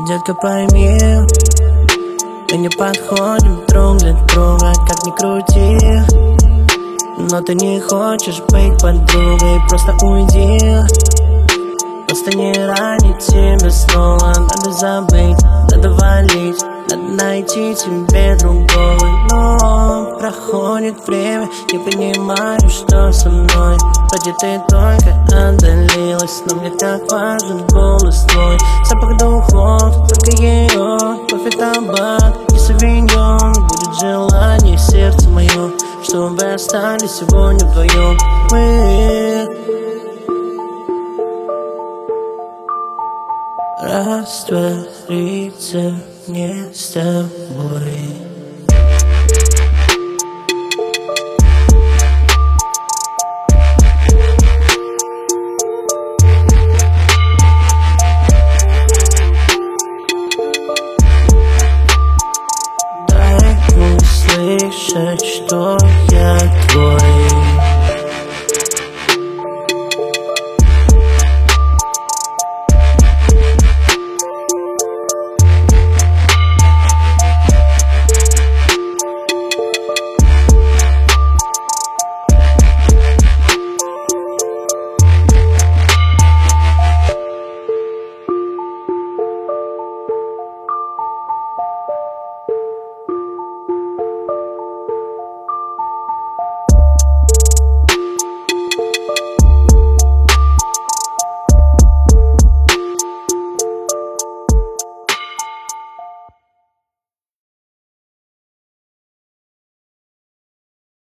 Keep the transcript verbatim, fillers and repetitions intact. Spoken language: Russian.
Детка, пойми, мы не подходим друг для друга, как ни крути. Но ты не хочешь быть подругой, просто уйди. Просто не ранить тебя снова. Надо забыть, надо валить, надо найти тебе другого. Но проходит время, не понимаю, что со мной. Вроде ты только отдалилась, но мне так важен голос твой. Запах духов, только ее, кофе, табак и савиньон. Будет желание сердце мое, чтобы остались сегодня вдвоем мы. Раствориться не с тобой.